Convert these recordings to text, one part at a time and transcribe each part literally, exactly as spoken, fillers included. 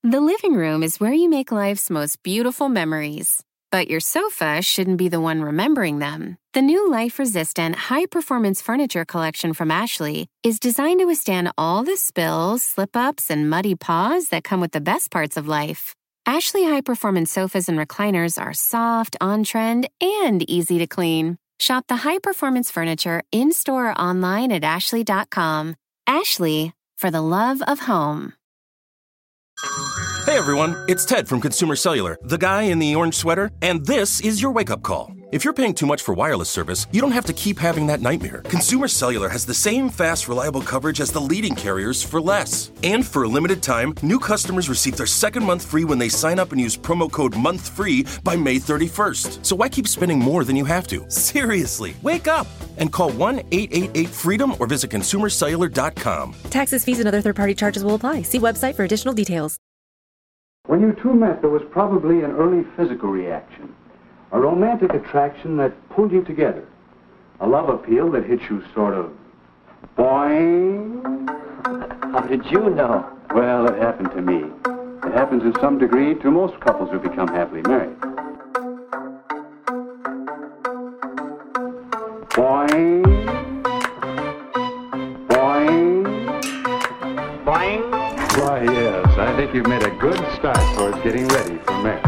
The living room is where you make life's most beautiful memories. But your sofa shouldn't be the one remembering them. The new life-resistant, high-performance furniture collection from Ashley is designed to withstand all the spills, slip-ups, and muddy paws that come with the best parts of life. Ashley high-performance sofas and recliners are soft, on-trend, and easy to clean. Shop the high-performance furniture in-store or online at ashley dot com. Ashley, for the love of home. Hey everyone, it's Ted from Consumer Cellular, the guy in the orange sweater, and this is your wake-up call. If you're paying too much for wireless service, you don't have to keep having that nightmare. Consumer Cellular has the same fast, reliable coverage as the leading carriers for less. And for a limited time, new customers receive their second month free when they sign up and use promo code MONTHFREE by May thirty-first. So why keep spending more than you have to? Seriously, wake up and call one eight eight eight FREEDOM or visit consumer cellular dot com. Taxes, fees, and other third-party charges will apply. See website for additional details. When you two met, there was probably an early physical reaction, a romantic attraction that pulled you together, a love appeal that hit you sort of boing. How did you know? Well, it happened to me. It happens in some degree to most couples who become happily married. Boing. Boing. Boing. Why, yes, I think you've made a good start towards getting ready for marriage.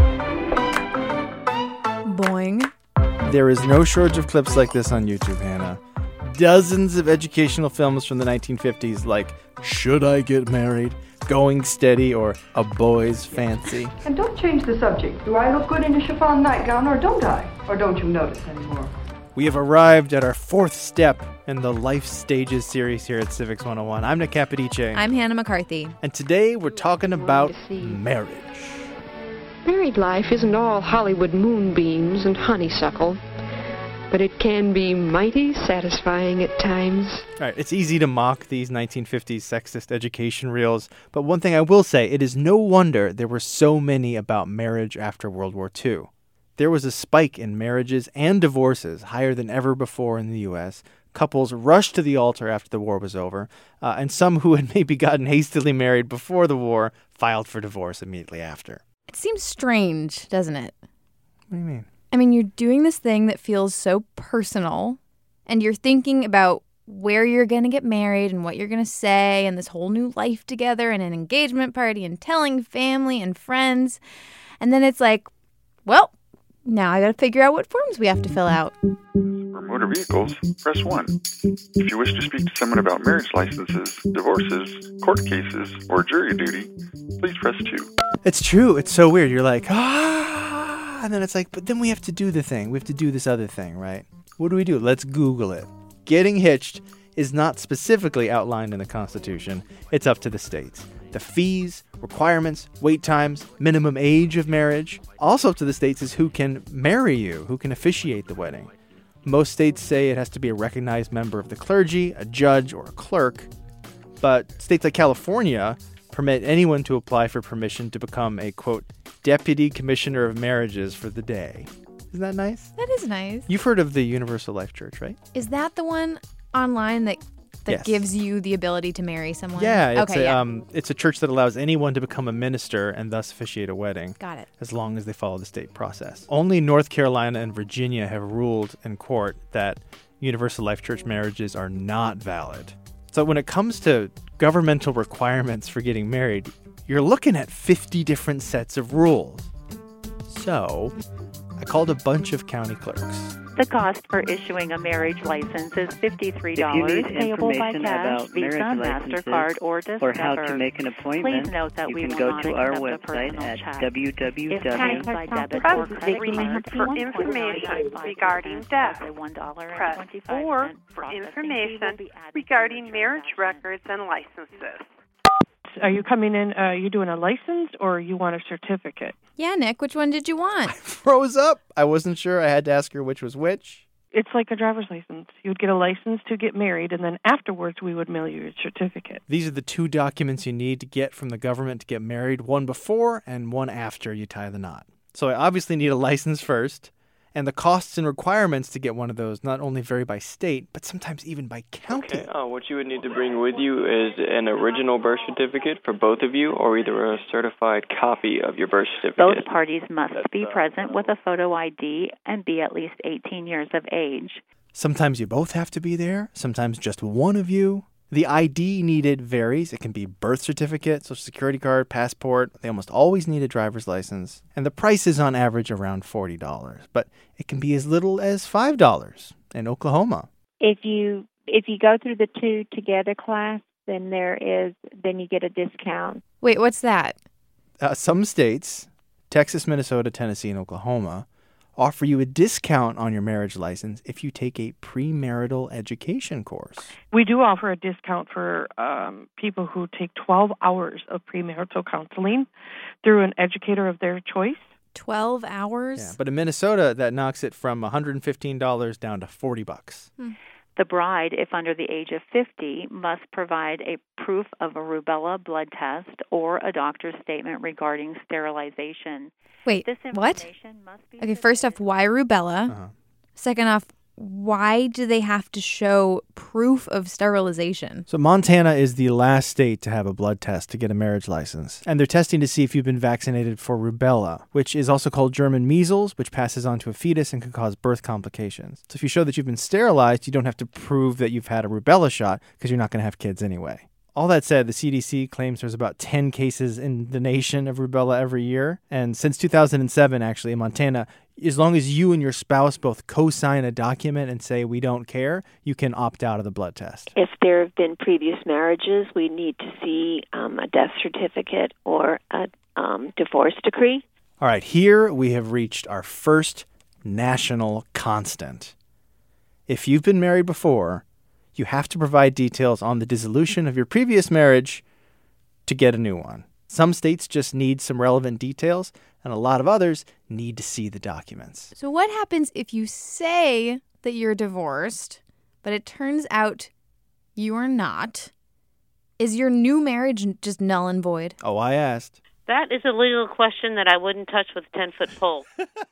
Boing. There is no shortage of clips like this on YouTube, Hannah. Dozens of educational films from the nineteen fifties like Should I Get Married?, Going Steady, or A Boy's Fancy. And don't change the subject. Do I look good in a chiffon nightgown, or don't I? Or don't you notice anymore? We have arrived at our fourth step in the Life Stages series here at Civics one oh one. I'm Nick Capodice. I'm Hannah McCarthy. And today we're talking about marriage. Married life isn't all Hollywood moonbeams and honeysuckle, but it can be mighty satisfying at times. All right, it's easy to mock these nineteen fifties sexist education reels, but one thing I will say, it is no wonder there were so many about marriage after World War Two. There was a spike in marriages and divorces higher than ever before in the U S. Couples rushed to the altar after the war was over, uh, and some who had maybe gotten hastily married before the war filed for divorce immediately after. It seems strange, doesn't it? What do you mean? I mean, you're doing this thing that feels so personal, and you're thinking about where you're going to get married and what you're going to say and this whole new life together and an engagement party and telling family and friends. And then it's like, well, now I got to figure out what forms we have to fill out. For motor vehicles, press one. If you wish to speak to someone about marriage licenses, divorces, court cases, or jury duty, please press two. It's true. It's so weird. You're like, ah, and then it's like, but then we have to do the thing. We have to do this other thing, right? What do we do? Let's Google it. Getting hitched is not specifically outlined in the Constitution. It's up to the states. The fees, requirements, wait times, minimum age of marriage. Also up to the states is who can marry you, who can officiate the wedding. Most states say it has to be a recognized member of the clergy, a judge, or a clerk. But states like California permit anyone to apply for permission to become a, quote, deputy commissioner of marriages for the day. Isn't that nice? That is nice. You've heard of the Universal Life Church, right? Is that the one online that that yes. gives you the ability to marry someone? Yeah, it's, okay, a, yeah. Um, it's a church that allows anyone to become a minister and thus officiate a wedding. Got it. As long as they follow the state process. Only North Carolina and Virginia have ruled in court that Universal Life Church marriages are not valid. So when it comes to governmental requirements for getting married, you're looking at fifty different sets of rules. So I called a bunch of county clerks. The cost for issuing a marriage license is fifty-three dollars, payable by cash, Visa, MasterCard, or Discover. Or how to make an appointment, Please note that you we can will go not to our accept a website personal at check. w w w. If paid by debit or credit card, for information regarding death. Press four for information regarding marriage records and licenses. Are you coming in, uh, are you doing a license or you want a certificate? Yeah, Nick, which one did you want? I froze up. I wasn't sure. I had to ask her which was which. It's like a driver's license. You would get a license to get married, and then afterwards we would mail you your certificate. These are the two documents you need to get from the government to get married, one before and one after you tie the knot. So I obviously need a license first, And the costs and requirements to get one of those not only vary by state, but sometimes even by county. Okay. Uh, what you would need to bring with you is an original birth certificate for both of you, or either a certified copy of your birth certificate. Both parties must That's, be uh, present with a photo I D and be at least eighteen years of age. Sometimes you both have to be there, sometimes just one of you. The I D needed varies. It can be birth certificate, social security card, passport. They almost always need a driver's license. And the price is on average around forty dollars, but it can be as little as five dollars in Oklahoma. If you if you go through the two together class, then there is then you get a discount. Wait, what's that? Uh, some states, Texas, Minnesota, Tennessee, and Oklahoma, offer you a discount on your marriage license if you take a premarital education course. We do offer a discount for um, people who take twelve hours of premarital counseling through an educator of their choice. twelve hours? Yeah, but in Minnesota, that knocks it from one hundred fifteen dollars down to forty bucks. Hmm. The bride, if under the age of fifty, must provide a proof of a rubella blood test or a doctor's statement regarding sterilization. Wait, this what? Must be okay, first off, why rubella? Uh-huh. Second off, why do they have to show proof of sterilization? So Montana is the last state to have a blood test to get a marriage license. And they're testing to see if you've been vaccinated for rubella, which is also called German measles, which passes on to a fetus and can cause birth complications. So if you show that you've been sterilized, you don't have to prove that you've had a rubella shot because you're not going to have kids anyway. All that said, the C D C claims there's about ten cases in the nation of rubella every year. And since two thousand seven, actually, in Montana, as long as you and your spouse both co-sign a document and say, we don't care, you can opt out of the blood test. If there have been previous marriages, we need to see um, a death certificate or a um, divorce decree. All right, here we have reached our first national constant. If you've been married before, you have to provide details on the dissolution of your previous marriage to get a new one. Some states just need some relevant details, and a lot of others need to see the documents. So what happens if you say that you're divorced, but it turns out you are not? Is your new marriage just null and void? Oh, I asked. That is a legal question that I wouldn't touch with a ten-foot pole.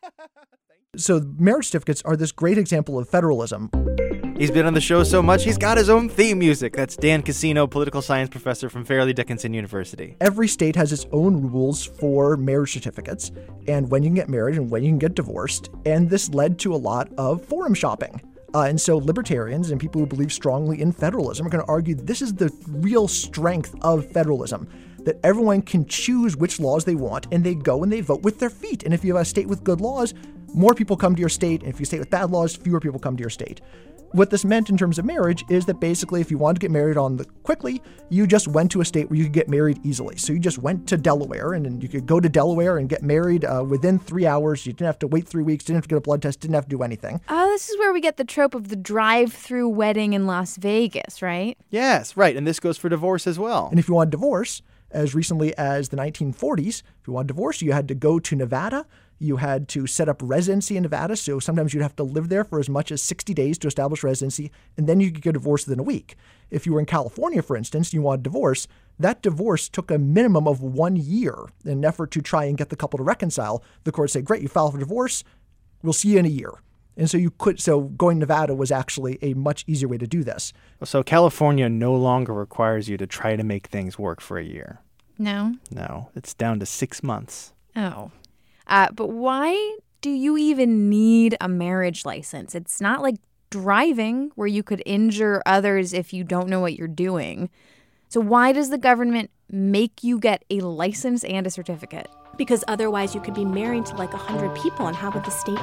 So marriage certificates are this great example of federalism. He's been on the show so much, he's got his own theme music. That's Dan Cassino, political science professor from Fairleigh Dickinson University. Every state has its own rules for marriage certificates and when you can get married and when you can get divorced. And this led to a lot of forum shopping. Uh, and so libertarians and people who believe strongly in federalism are going to argue this is the real strength of federalism, that everyone can choose which laws they want and they go and they vote with their feet. And if you have a state with good laws, more people come to your state. And if you have a state with bad laws, fewer people come to your state. What this meant in terms of marriage is that basically if you wanted to get married on the quickly, you just went to a state where you could get married easily. So you just went to Delaware and, and you could go to Delaware and get married uh, within three hours. You didn't have to wait three weeks, didn't have to get a blood test, didn't have to do anything. Oh, this is where we get the trope of the drive-through wedding in Las Vegas, right? Yes, right. And this goes for divorce as well. And if you want divorce, as recently as the nineteen forties, if you want divorce, you had to go to Nevada. You had to set up residency in Nevada, so sometimes you'd have to live there for as much as sixty days to establish residency, and then you could get divorced within a week. If you were in California, for instance, and you wanted divorce, that divorce took a minimum of one year in an effort to try and get the couple to reconcile. The court said, great, you file for divorce, we'll see you in a year. And so you could, so going to Nevada was actually a much easier way to do this. So California no longer requires you to try to make things work for a year. No? No, it's down to six months. Oh. Uh, but why do you even need a marriage license? It's not like driving where you could injure others if you don't know what you're doing. So why does the government make you get a license and a certificate? Because otherwise you could be married to like a hundred people, and how would the state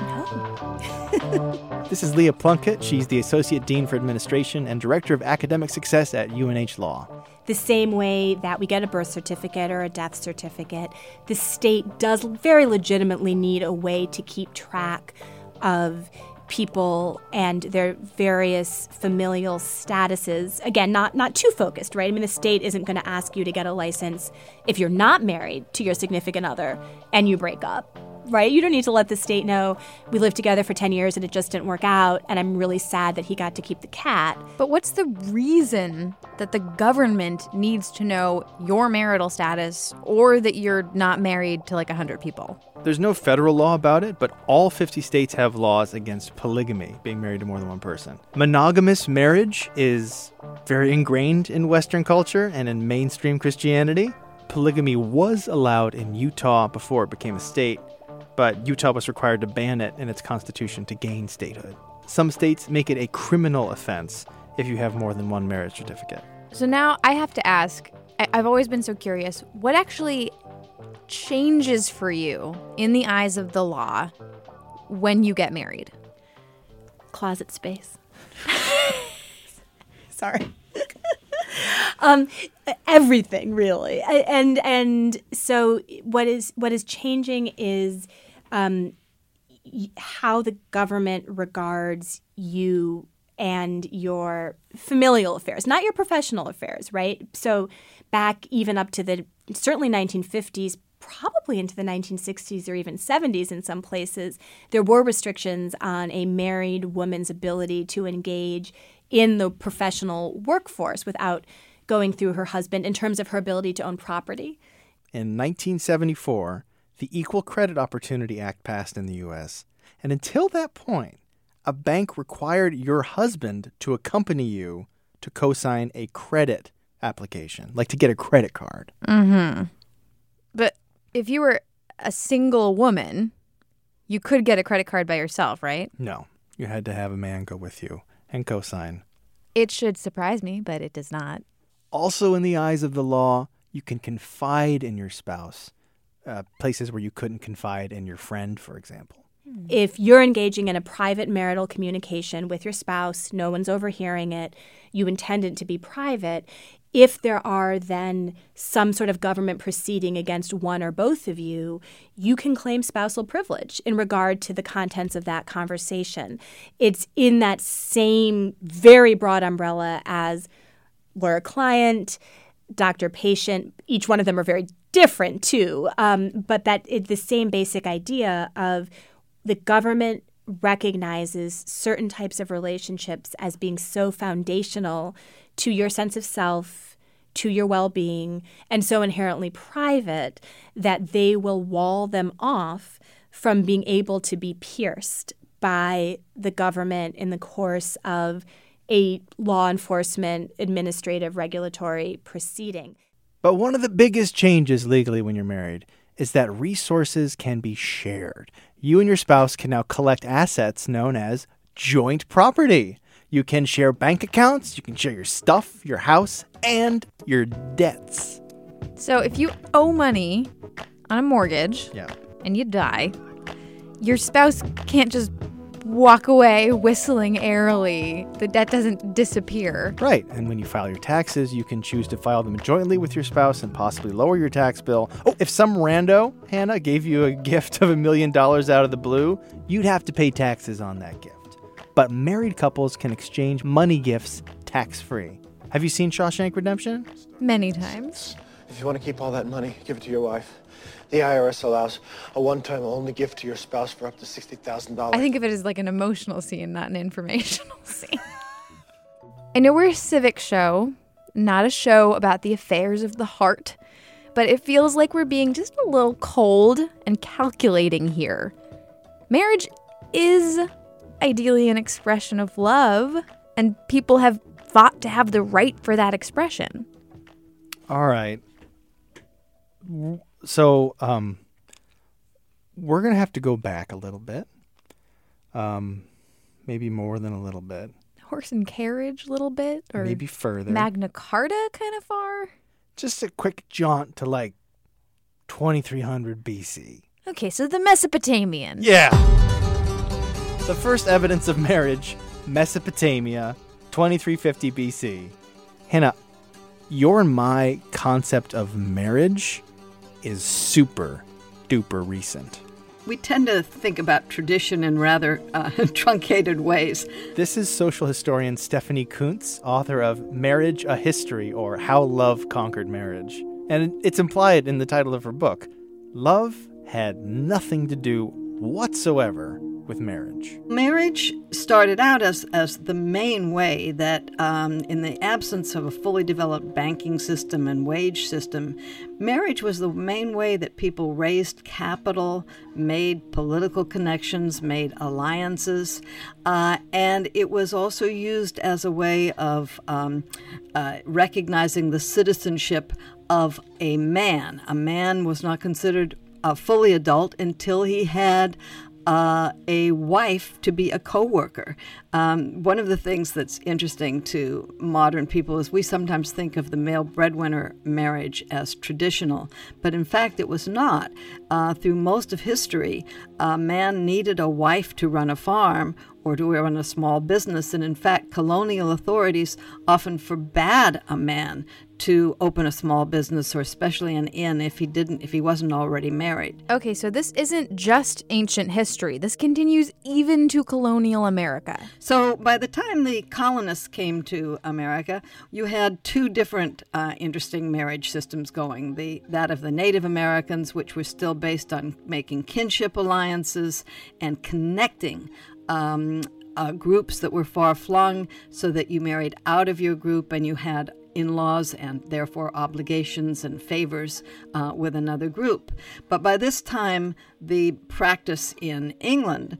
know? This is Leah Plunkett. She's the Associate Dean for Administration and Director of Academic Success at U N H Law. The same way that we get a birth certificate or a death certificate, the state does very legitimately need a way to keep track of people and their various familial statuses. Again, not not too focused, right? I mean, the state isn't going to ask you to get a license if you're not married to your significant other and you break up. right? You don't need to let the state know we lived together for ten years and it just didn't work out, and I'm really sad that he got to keep the cat. But what's the reason that the government needs to know your marital status or that you're not married to like one hundred people? There's no federal law about it, but all fifty states have laws against polygamy, being married to more than one person. Monogamous marriage is very ingrained in Western culture and in mainstream Christianity. Polygamy was allowed in Utah before it became a state, but Utah was required to ban it in its constitution to gain statehood. Some states make it a criminal offense if you have more than one marriage certificate. So now I have to ask, I- I've always been so curious, what actually changes for you in the eyes of the law when you get married? Closet space. Sorry. um, everything, really. And and so what is what is changing is um, how the government regards you and your familial affairs, not your professional affairs, right? So back even up to the certainly nineteen fifties, probably into the nineteen sixties or even seventies in some places, there were restrictions on a married woman's ability to engage in the professional workforce without going through her husband in terms of her ability to own property. In nineteen seventy-four, the Equal Credit Opportunity Act passed in the U S, and until that point, a bank required your husband to accompany you to co-sign a credit application, like to get a credit card. Mm-hmm. But if you were a single woman, you could get a credit card by yourself, right? No, you had to have a man go with you and co-sign. It should surprise me, but it does not. Also, in the eyes of the law, you can confide in your spouse, uh, places where you couldn't confide in your friend, for example. If you're engaging in a private marital communication with your spouse, no one's overhearing it, you intend it to be private, if there are then some sort of government proceeding against one or both of you, you can claim spousal privilege in regard to the contents of that conversation. It's in that same very broad umbrella as lawyer-client, doctor-patient. Each one of them are very different, too, um, but that it, the same basic idea of the government recognizes certain types of relationships as being so foundational to your sense of self, to your well-being, and so inherently private that they will wall them off from being able to be pierced by the government in the course of a law enforcement, administrative, regulatory proceeding. But one of the biggest changes legally when you're married is that resources can be shared. You and your spouse can now collect assets known as joint property. You can share bank accounts, you can share your stuff, your house, and your debts. So if you owe money on a mortgage yeah. and you die, your spouse can't just walk away whistling airily. The debt doesn't disappear. Right. And when you file your taxes, you can choose to file them jointly with your spouse and possibly lower your tax bill. Oh, if some rando, Hannah, gave you a gift of a million dollars out of the blue, you'd have to pay taxes on that gift. But married couples can exchange money gifts tax-free. Have you seen Shawshank Redemption? Many times. If you want to keep all that money, give it to your wife. The I R S allows a one-time only gift to your spouse for up to sixty thousand dollars. I think of it as like an emotional scene, not an informational scene. I know we're a civic show, not a show about the affairs of the heart, but it feels like we're being just a little cold and calculating here. Marriage is ideally an expression of love, and people have fought to have the right for that expression. All right. So, um, we're going to have to go back a little bit. Um, maybe more than a little bit. Horse and carriage a little bit? Or maybe further. Magna Carta kind of far? Just a quick jaunt to like twenty-three hundred B C. Okay, so the Mesopotamian. Yeah. The first evidence of marriage, Mesopotamia, twenty-three fifty B C. Hannah, your and my concept of marriage is super duper recent. We tend to think about tradition in rather uh, truncated ways. This is social historian Stephanie Kuntz, author of Marriage, a History, or How Love Conquered Marriage. And it's implied in the title of her book. Love had nothing to do whatsoever with marriage. Marriage started out as, as the main way that, um, in the absence of a fully developed banking system and wage system, marriage was the main way that people raised capital, made political connections, made alliances, uh, and it was also used as a way of um, uh, recognizing the citizenship of a man. A man was not considered uh, fully adult until he had Uh, a wife to be a co-worker. Um, one of the things that's interesting to modern people is we sometimes think of the male breadwinner marriage as traditional, but in fact it was not. Uh, through most of history, a man needed a wife to run a farm or to run a small business, and in fact colonial authorities often forbade a man to open a small business or especially an inn if he didn't, if he wasn't already married. Okay, so this isn't just ancient history. This continues even to colonial America. So by the time the colonists came to America, you had two different uh, interesting marriage systems going. The that of the Native Americans, which were still based on making kinship alliances and connecting um, uh, groups that were far-flung so that you married out of your group and you had in-laws and therefore obligations and favors uh, with another group. But by this time, the practice in England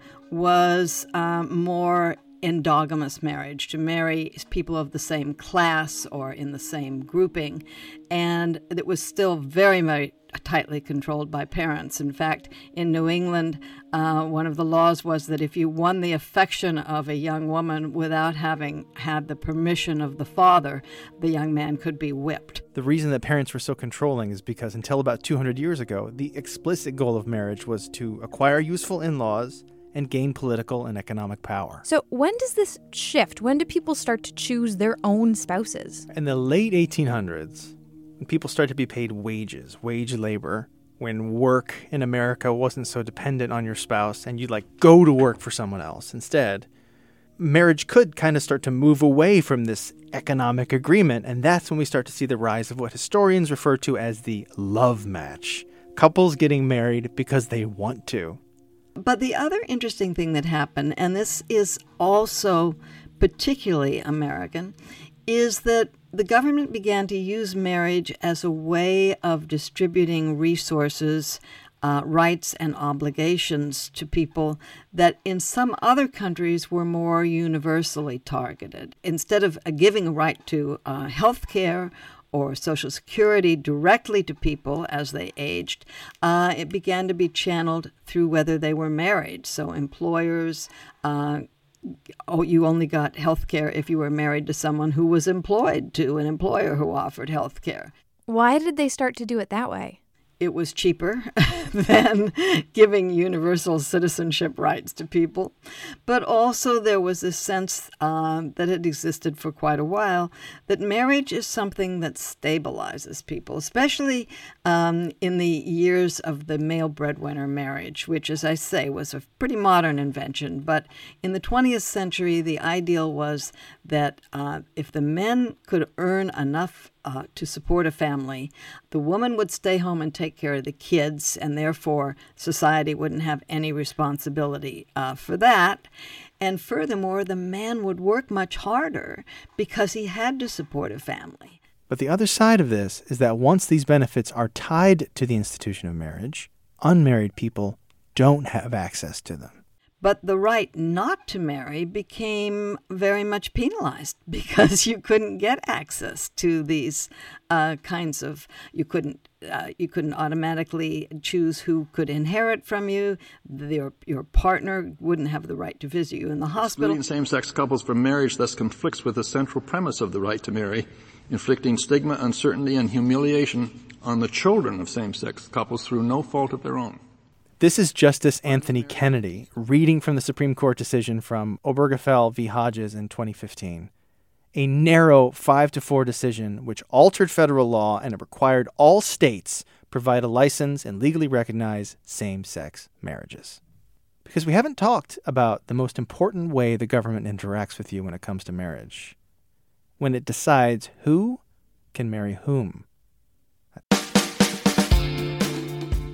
was um, more endogamous marriage, to marry people of the same class or in the same grouping, and it was still very, very tightly controlled by parents. In fact, in New England, uh, one of the laws was that if you won the affection of a young woman without having had the permission of the father, the young man could be whipped. The reason that parents were so controlling is because until about two hundred years ago, the explicit goal of marriage was to acquire useful in-laws and gain political and economic power. So when does this shift? When do people start to choose their own spouses? In the late eighteen hundreds, when people started to be paid wages, wage labor, when work in America wasn't so dependent on your spouse and you'd like go to work for someone else instead, marriage could kind of start to move away from this economic agreement, and that's when we start to see the rise of what historians refer to as the love match. Couples getting married because they want to. But the other interesting thing that happened, and this is also particularly American, is that the government began to use marriage as a way of distributing resources, uh, rights, and obligations to people that in some other countries were more universally targeted. Instead of uh, giving a right to uh, health care or Social Security directly to people as they aged, uh, it began to be channeled through whether they were married. So employers, uh, oh, you only got health care if you were married to someone who was employed to an employer who offered health care. Why did they start to do it that way? It was cheaper than giving universal citizenship rights to people. But also there was this sense uh, that had existed for quite a while that marriage is something that stabilizes people, especially um, in the years of the male breadwinner marriage, which, as I say, was a pretty modern invention. But in the twentieth century, the ideal was that uh, if the men could earn enough Uh, to support a family, the woman would stay home and take care of the kids, and therefore society wouldn't have any responsibility uh, for that. And furthermore, the man would work much harder because he had to support a family. But the other side of this is that once these benefits are tied to the institution of marriage, unmarried people don't have access to them. But the right not to marry became very much penalized because you couldn't get access to these uh, kinds of, you couldn't uh, you couldn't automatically choose who could inherit from you. Your, your partner wouldn't have the right to visit you in the hospital. Excluding same-sex couples from marriage thus conflicts with the central premise of the right to marry, inflicting stigma, uncertainty, and humiliation on the children of same-sex couples through no fault of their own. This is Justice Anthony Kennedy reading from the Supreme Court decision from Obergefell v. Hodges in twenty fifteen. A narrow five to four decision which altered federal law and it required all states provide a license and legally recognize same-sex marriages. Because we haven't talked about the most important way the government interacts with you when it comes to marriage. When it decides who can marry whom.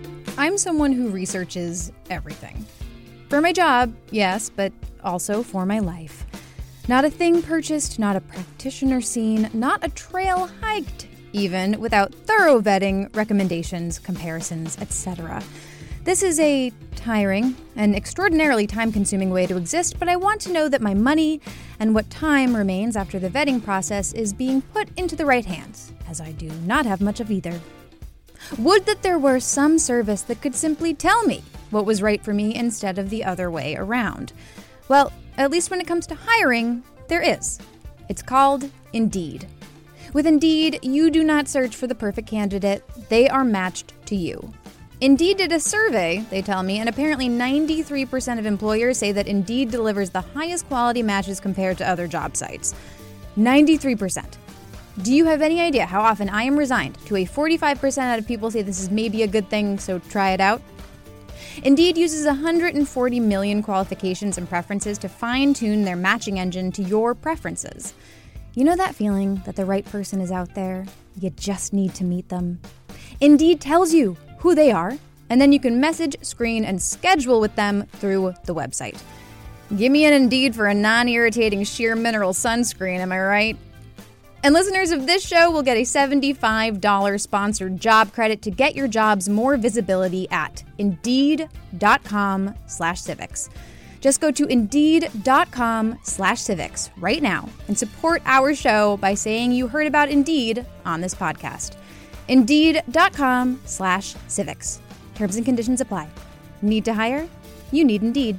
I'm someone who researches everything. For my job, yes, but also for my life. Not a thing purchased, not a practitioner seen, not a trail hiked, even, without thorough vetting, recommendations, comparisons, et cetera. This is a tiring and extraordinarily time-consuming way to exist, but I want to know that my money and what time remains after the vetting process is being put into the right hands, as I do not have much of either. Would that there were some service that could simply tell me what was right for me instead of the other way around. Well, at least when it comes to hiring, there is. It's called Indeed. With Indeed, you do not search for the perfect candidate. They are matched to you. Indeed did a survey, they tell me, and apparently ninety-three percent of employers say that Indeed delivers the highest quality matches compared to other job sites. ninety-three percent. Do you have any idea how often I am resigned to a forty-five percent out of people say this is maybe a good thing, so try it out? Indeed uses one hundred forty million qualifications and preferences to fine-tune their matching engine to your preferences. You know that feeling that the right person is out there? You just need to meet them. Indeed tells you who they are, and then you can message, screen, and schedule with them through the website. Give me an Indeed for a non-irritating sheer mineral sunscreen, am I right? And listeners of this show will get a seventy-five dollars sponsored job credit to get your jobs more visibility at Indeed.com slash civics. Just go to Indeed.com slash civics right now and support our show by saying you heard about Indeed on this podcast. Indeed.com slash civics. Terms and conditions apply. Need to hire? You need Indeed.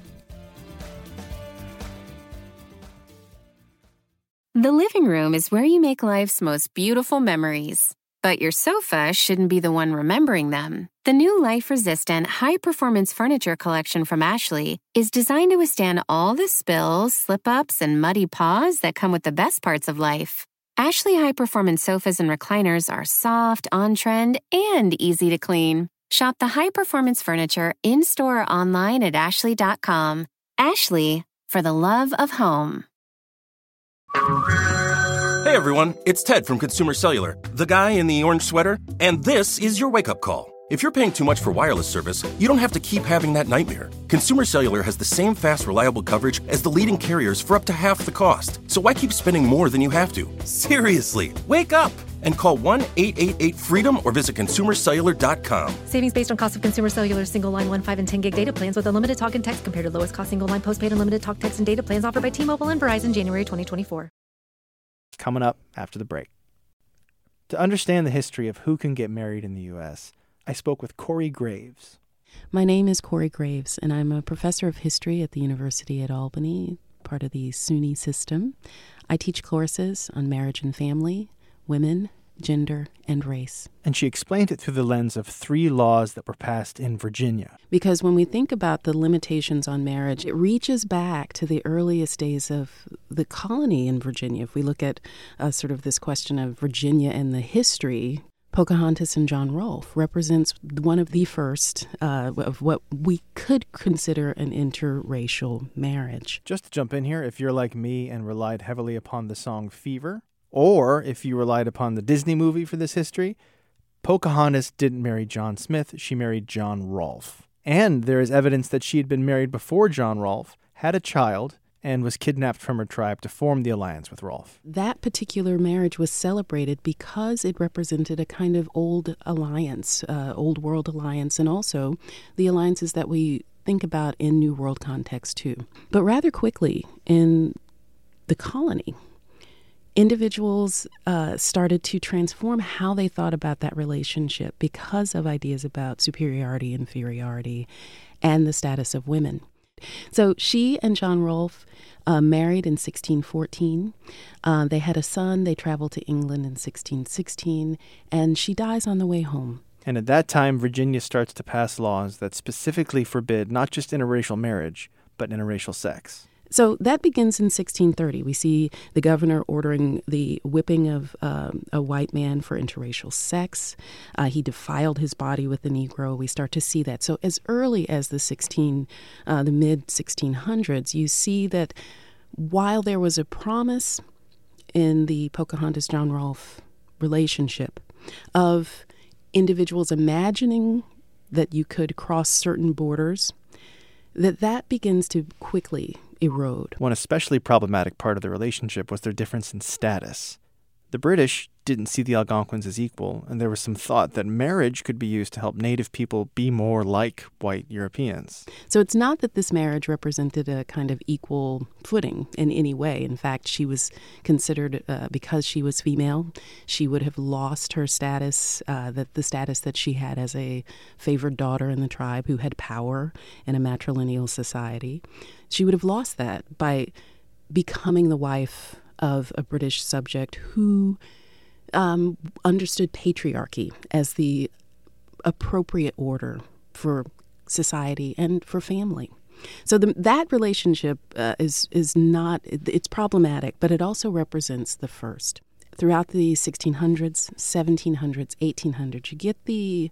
The living room is where you make life's most beautiful memories. But your sofa shouldn't be the one remembering them. The new life-resistant, high-performance furniture collection from Ashley is designed to withstand all the spills, slip-ups, and muddy paws that come with the best parts of life. Ashley high-performance sofas and recliners are soft, on-trend, and easy to clean. Shop the high-performance furniture in-store or online at ashley dot com. Ashley, for the love of home. Hey everyone, it's Ted from Consumer Cellular, the guy in the orange sweater, and this is your wake-up call. If you're paying too much for wireless service, you don't have to keep having that nightmare. Consumer Cellular has the same fast, reliable coverage as the leading carriers for up to half the cost. So why keep spending more than you have to? Seriously, wake up and call one eight eight eight freedom or visit consumer cellular dot com. Savings based on cost of Consumer Cellular single line one, five, and ten gig data plans with unlimited talk and text compared to lowest cost single line postpaid unlimited talk, text, and data plans offered by T-Mobile and Verizon January twenty twenty-four. Coming up after the break. To understand the history of who can get married in the U S, I spoke with Corey Graves. My name is Corey Graves, and I'm a professor of history at the University at Albany, part of the SUNY system. I teach courses on marriage and family, women, gender, and race. And she explained it through the lens of three laws that were passed in Virginia. Because when we think about the limitations on marriage, it reaches back to the earliest days of the colony in Virginia. If we look at uh, sort of this question of Virginia and the history, Pocahontas and John Rolfe represents one of the first uh, of what we could consider an interracial marriage. Just to jump in here, if you're like me and relied heavily upon the song Fever, or if you relied upon the Disney movie for this history, Pocahontas didn't marry John Smith, she married John Rolfe. And there is evidence that she had been married before John Rolfe, had a child, and was kidnapped from her tribe to form the alliance with Rolfe. That particular marriage was celebrated because it represented a kind of old alliance, uh, old world alliance, and also the alliances that we think about in New World context too. But rather quickly, in the colony, individuals uh, started to transform how they thought about that relationship because of ideas about superiority, inferiority, and the status of women. So she and John Rolfe uh, married in sixteen fourteen. Uh, they had a son. They traveled to England in sixteen sixteen, and she dies on the way home. And at that time, Virginia starts to pass laws that specifically forbid not just interracial marriage, but interracial sex. So that begins in sixteen thirty. We see the governor ordering the whipping of um, a white man for interracial sex. Uh, he defiled his body with the Negro. We start to see that. So as early as the sixteen, uh, the mid sixteen hundreds, you see that while there was a promise in the Pocahontas-John Rolfe relationship of individuals imagining that you could cross certain borders, that that begins to quickly erode. One especially problematic part of the relationship was their difference in status. The British didn't see the Algonquins as equal, and there was some thought that marriage could be used to help Native people be more like white Europeans. So it's not that this marriage represented a kind of equal footing in any way. In fact, she was considered, uh, because she was female, she would have lost her status, uh, that the status that she had as a favored daughter in the tribe who had power in a matrilineal society. She would have lost that by becoming the wife of a British subject who um, understood patriarchy as the appropriate order for society and for family. So the, that relationship uh, is is not, it's problematic, but it also represents the first. Throughout the sixteen hundreds, seventeen hundreds, eighteen hundreds, you get the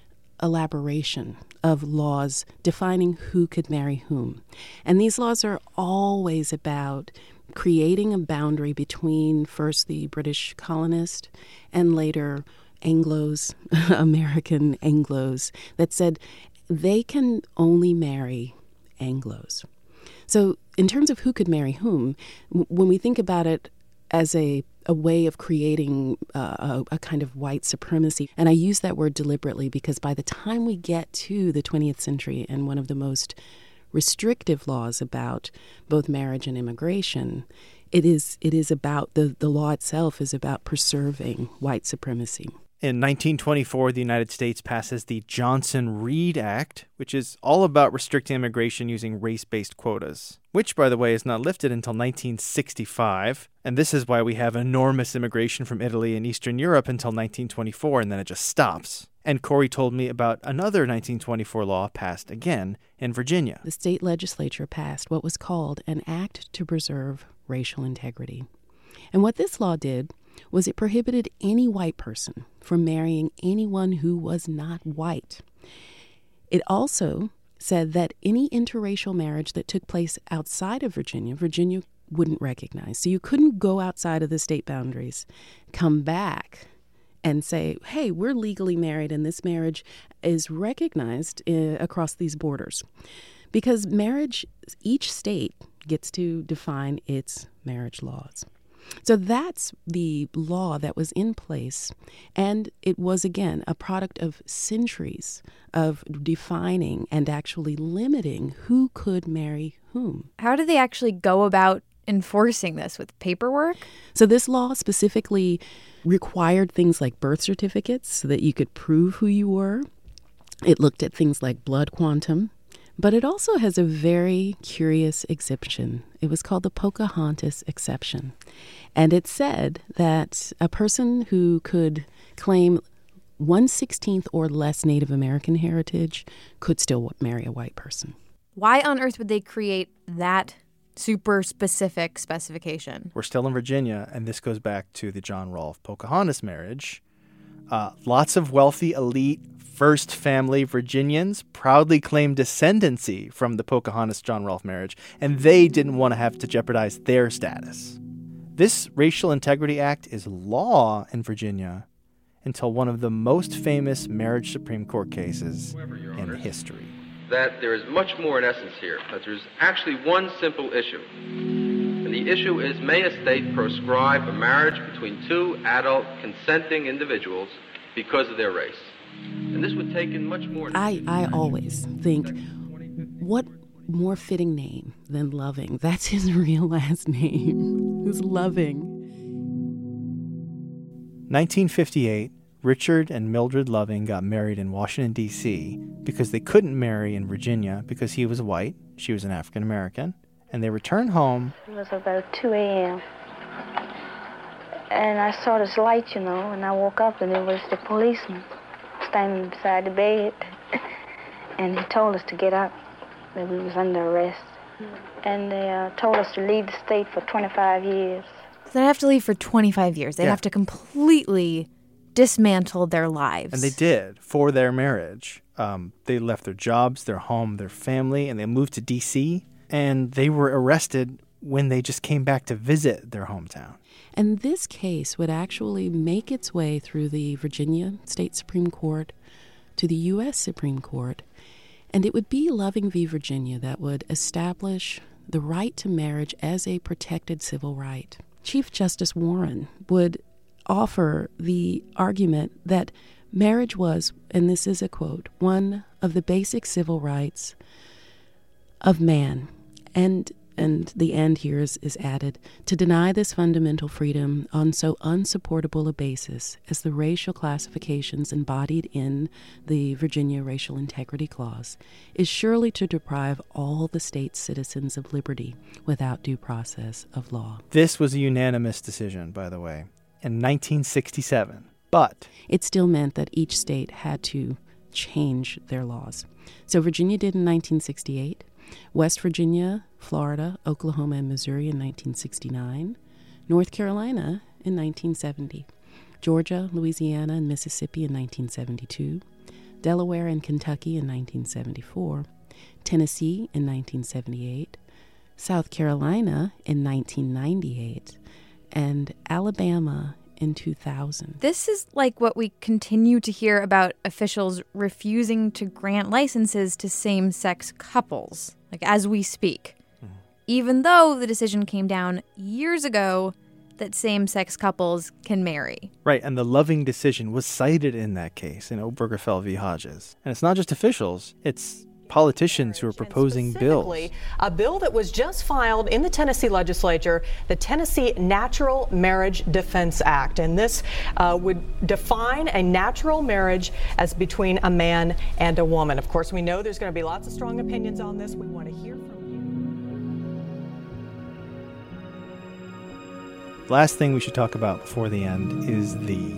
elaboration of laws defining who could marry whom. And these laws are always about creating a boundary between first the British colonist and later Anglos, American Anglos, that said they can only marry Anglos. So in terms of who could marry whom, w- when we think about it as a, a way of creating uh, a, a kind of white supremacy, and I use that word deliberately because by the time we get to the twentieth century and one of the most restrictive laws about both marriage and immigration, it is it is about, the, the law itself is about preserving white supremacy. In nineteen twenty-four, the United States passes the Johnson-Reed Act, which is all about restricting immigration using race-based quotas, which, by the way, is not lifted until nineteen sixty-five. And this is why we have enormous immigration from Italy and Eastern Europe until nineteen twenty-four, and then it just stops. And Corey told me about another nineteen twenty-four law passed again in Virginia. The state legislature passed what was called an Act to Preserve Racial Integrity. And what this law did was it prohibited any white person from marrying anyone who was not white. It also said that any interracial marriage that took place outside of Virginia, Virginia wouldn't recognize. So you couldn't go outside of the state boundaries, come back, and say, hey, we're legally married and this marriage is recognized uh, across these borders. Because marriage, each state gets to define its marriage laws. So that's the law that was in place, and it was, again, a product of centuries of defining and actually limiting who could marry whom. How do they actually go about enforcing this, with paperwork? So this law specifically required things like birth certificates so that you could prove who you were. It looked at things like blood quantum. But it also has a very curious exception. It was called the Pocahontas exception. And it said that a person who could claim one sixteenth or less Native American heritage could still marry a white person. Why on earth would they create that super specific specification? We're still in Virginia, and this goes back to the John Rolfe Pocahontas marriage. Uh, lots of wealthy, elite, first family Virginians proudly claimed descendancy from the Pocahontas-John Rolfe marriage, and they didn't want to have to jeopardize their status. This Racial Integrity Act is law in Virginia until one of the most famous marriage Supreme Court cases in history. That there is much more in essence here, that there's actually one simple issue. And the issue is, may a state proscribe a marriage between two adult consenting individuals because of their race? And this would take in much more. I, I always think, what more fitting name than Loving? That's his real last name. Who's Loving? nineteen fifty-eight, Richard and Mildred Loving got married in Washington, D C because they couldn't marry in Virginia because he was white, she was an African American, and they returned home. It was about two a.m. and I saw this light, you know, and I woke up and it was the policeman standing beside the bed, and he told us to get up, that we was under arrest. And they uh, told us to leave the state for twenty-five years. So they have to leave for twenty-five years. They Yeah. have to completely dismantle their lives. And they did, for their marriage. Um, they left their jobs, their home, their family, and they moved to D C, and they were arrested when they just came back to visit their hometown. And this case would actually make its way through the Virginia State Supreme Court to the U S Supreme Court, and it would be Loving v. Virginia that would establish the right to marriage as a protected civil right. Chief Justice Warren would offer the argument that marriage was, and this is a quote, one of the basic civil rights of man, and and the end here is, is added, to deny this fundamental freedom on so unsupportable a basis as the racial classifications embodied in the Virginia Racial Integrity Clause is surely to deprive all the state's citizens of liberty without due process of law. This was a unanimous decision, by the way, in nineteen sixty-seven, but it still meant that each state had to change their laws. So Virginia did in nineteen sixty-eight, West Virginia, Florida, Oklahoma, and Missouri in nineteen sixty-nine, North Carolina in nineteen seventy, Georgia, Louisiana, and Mississippi in nineteen seventy-two, Delaware and Kentucky in nineteen seventy-four, Tennessee in nineteen seventy-eight, South Carolina in nineteen ninety-eight, and Alabama in two thousand. This is like what we continue to hear about officials refusing to grant licenses to same-sex couples, like as we speak. Mm-hmm. Even though the decision came down years ago that same-sex couples can marry. Right, and the Loving decision was cited in that case in Obergefell v. Hodges. And it's not just officials, it's politicians who are proposing bills. A bill that was just filed in the Tennessee legislature, the Tennessee Natural Marriage Defense Act. And this uh, would define a natural marriage as between a man and a woman. Of course, we know there's going to be lots of strong opinions on this. We want to hear from you. Last thing we should talk about before the end is the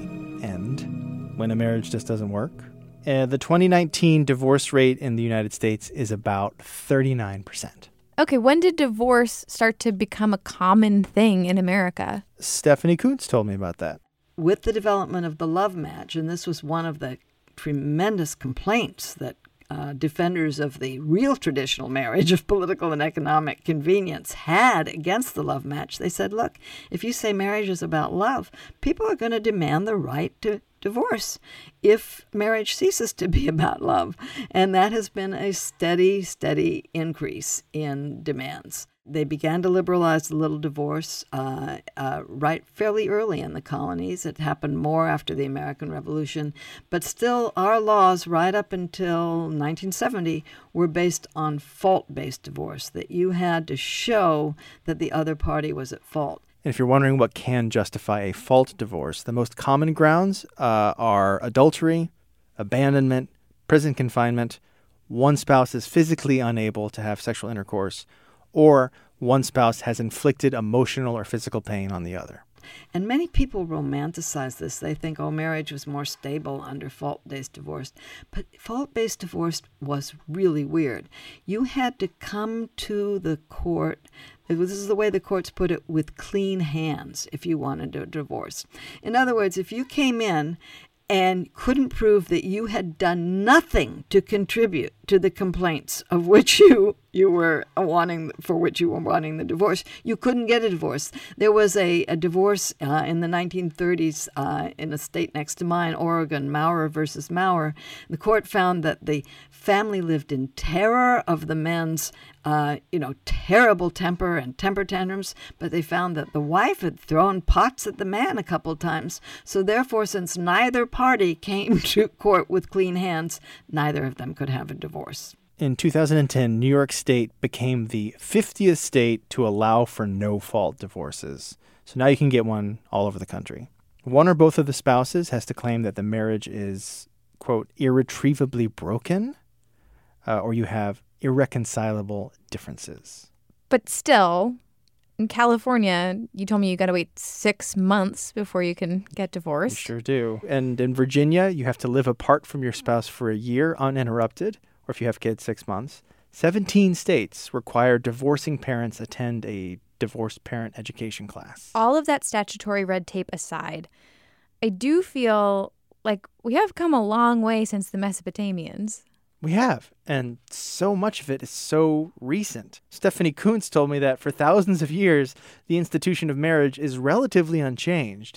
end, when a marriage just doesn't work. Uh, the twenty nineteen divorce rate in the United States is about thirty-nine percent. Okay, when did divorce start to become a common thing in America? Stephanie Coontz told me about that. With the development of the love match, and this was one of the tremendous complaints that uh, defenders of the real traditional marriage of political and economic convenience had against the love match, they said, look, if you say marriage is about love, people are going to demand the right to divorce if marriage ceases to be about love. And that has been a steady, steady increase in demands. They began to liberalize the little divorce uh, uh, right fairly early in the colonies. It happened more after the American Revolution. But still, our laws right up until nineteen seventy were based on fault-based divorce, that you had to show that the other party was at fault. And if you're wondering what can justify a fault divorce, the most common grounds uh, are adultery, abandonment, prison confinement, one spouse is physically unable to have sexual intercourse, or one spouse has inflicted emotional or physical pain on the other. And many people romanticize this. They think, oh, marriage was more stable under fault-based divorce. But fault-based divorce was really weird. You had to come to the court. This is the way the courts put it, with clean hands if you wanted a divorce. In other words, if you came in and couldn't prove that you had done nothing to contribute to the complaints of which you you were wanting for which you were wanting the divorce, you couldn't get a divorce. There was a, a divorce uh, in the nineteen thirties uh, in a state next to mine, Oregon, Maurer versus Maurer. The court found that the family lived in terror of the men's uh, you know, terrible temper and temper tantrums, but they found that the wife had thrown pots at the man a couple times. So therefore, since neither party came to court with clean hands, neither of them could have a divorce. In two thousand ten, New York State became the fiftieth state to allow for no-fault divorces. So now you can get one all over the country. One or both of the spouses has to claim that the marriage is, quote, irretrievably broken, uh, or you have irreconcilable differences. But still, in California, you told me you got to wait six months before you can get divorced. You sure do. And in Virginia, you have to live apart from your spouse for a year uninterrupted, or if you have kids, six months. seventeen states require divorcing parents attend a divorced parent education class. All of that statutory red tape aside, I do feel like we have come a long way since the Mesopotamians. We have, and so much of it is so recent. Stephanie Coontz told me that for thousands of years, the institution of marriage is relatively unchanged,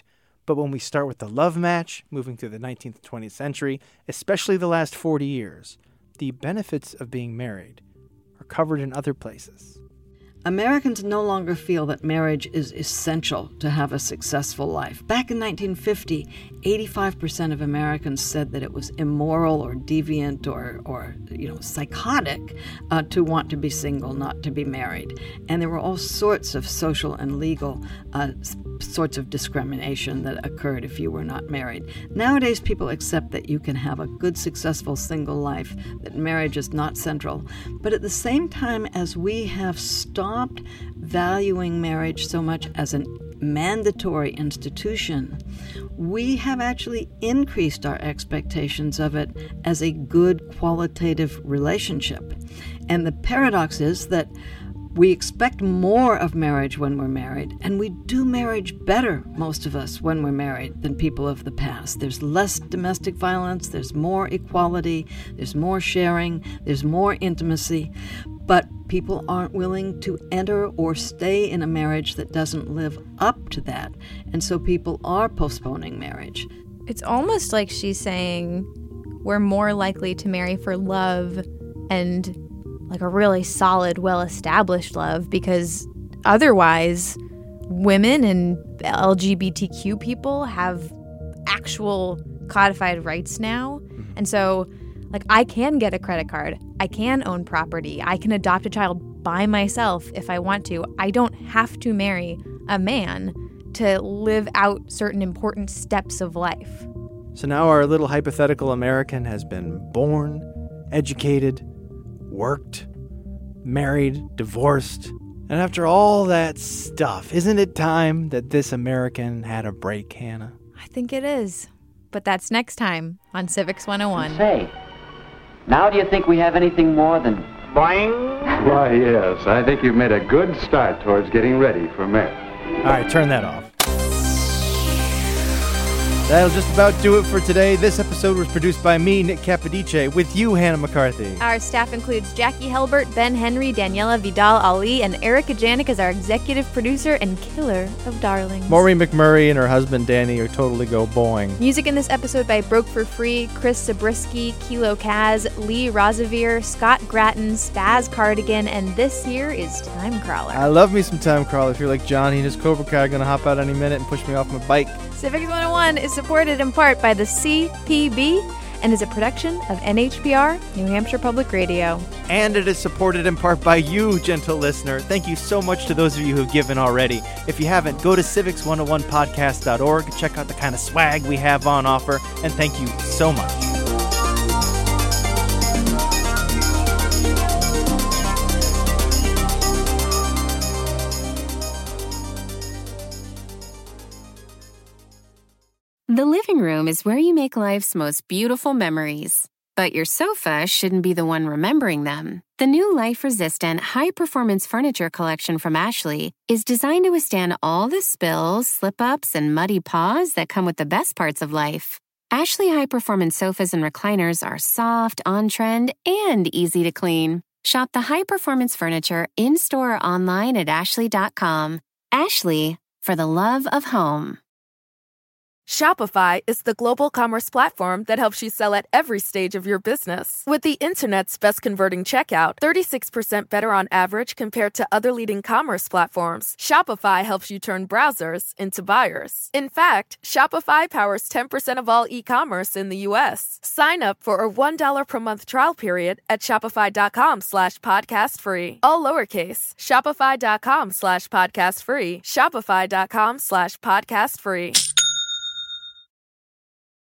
But when we start with the love match, moving through the nineteenth and twentieth century, especially the last forty years, the benefits of being married are covered in other places. Americans no longer feel that marriage is essential to have a successful life. Back in nineteen fifty, eighty-five percent of Americans said that it was immoral or deviant or, or you know, psychotic uh, to want to be single, not to be married. And there were all sorts of social and legal uh, sorts of discrimination that occurred if you were not married. Nowadays, people accept that you can have a good, successful single life, that marriage is not central. But at the same time as we have stopped valuing marriage so much as a mandatory institution, we have actually increased our expectations of it as a good qualitative relationship. And the paradox is that we expect more of marriage when we're married, and we do marriage better, most of us, when we're married than people of the past. There's less domestic violence, there's more equality, there's more sharing, there's more intimacy. But people aren't willing to enter or stay in a marriage that doesn't live up to that. And so people are postponing marriage. It's almost like she's saying we're more likely to marry for love and like a really solid, well-established love, because otherwise women and L G B T Q people have actual codified rights now. And so like I can get a credit card, I can own property, I can adopt a child by myself if I want to. I don't have to marry a man to live out certain important steps of life. So now our little hypothetical American has been born, educated, worked, married, divorced. And after all that stuff, isn't it time that this American had a break, Hannah? I think it is. But that's next time on Civics one oh one. Say, now do you think we have anything more than boing? Why, yes. I think you've made a good start towards getting ready for marriage. All right, turn that off. That'll just about do it for today. This episode was produced by me, Nick Capodice, with you, Hannah McCarthy. Our staff includes Jackie Helbert, Ben Henry, Daniela Vidal-Ali, and Erica Janik as our executive producer and killer of darlings. Maureen McMurray and her husband, Danny, are totally go boing. Music in this episode by Broke for Free, Chris Zabriskie, Kilo Kaz, Lee Rosevere, Scott Grattan, Spaz Cardigan, and this here is Time Crawler. I love me some Time Crawler. If you're like Johnny and his Cobra Kai, gonna hop out any minute and push me off my bike. Civics one oh one is supported in part by the C P B and is a production of N H P R, New Hampshire Public Radio. And it is supported in part by you, gentle listener. Thank you so much to those of you who've given already. If you haven't, go to civics one oh one podcast dot org, check out the kind of swag we have on offer, and thank you so much. The living room is where you make life's most beautiful memories. But your sofa shouldn't be the one remembering them. The new life-resistant, high-performance furniture collection from Ashley is designed to withstand all the spills, slip-ups, and muddy paws that come with the best parts of life. Ashley high-performance sofas and recliners are soft, on-trend, and easy to clean. Shop the high-performance furniture in-store or online at ashley dot com. Ashley, for the love of home. Shopify is the global commerce platform that helps you sell at every stage of your business. With the internet's best converting checkout, thirty-six percent better on average compared to other leading commerce platforms, Shopify helps you turn browsers into buyers. In fact, Shopify powers ten percent of all e-commerce in the U S. Sign up for a one dollar per month trial period at shopify.com slash podcast free. All lowercase, shopify.com slash podcast free, shopify.com slash podcast free.